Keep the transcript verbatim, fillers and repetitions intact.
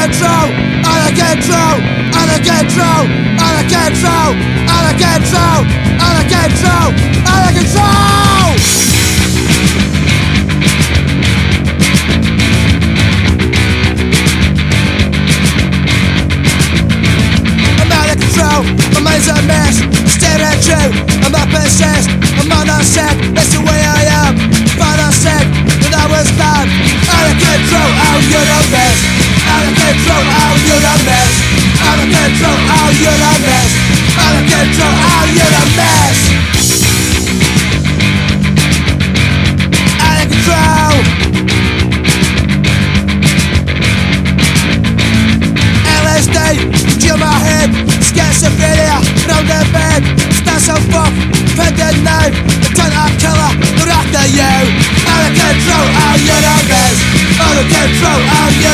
control, out of control, out of control, out of control, out of control, out of control, out of control. I'm out of control, my mind's a mess, staring at you, I'm not possessed, I'm not sick, that's the way I am. But I said that I was bad, out of control, oh you're the best. Out of control, oh you're the mess. Out of control, oh you're the mess. Out of control, oh you're the mess. Out of control. L S D, chill my head. Schizophrenia, round the bed. Stand so fuck, pen the knife. The turn up killer, but after you. Out of control, oh you're the mess. Out of control, oh you're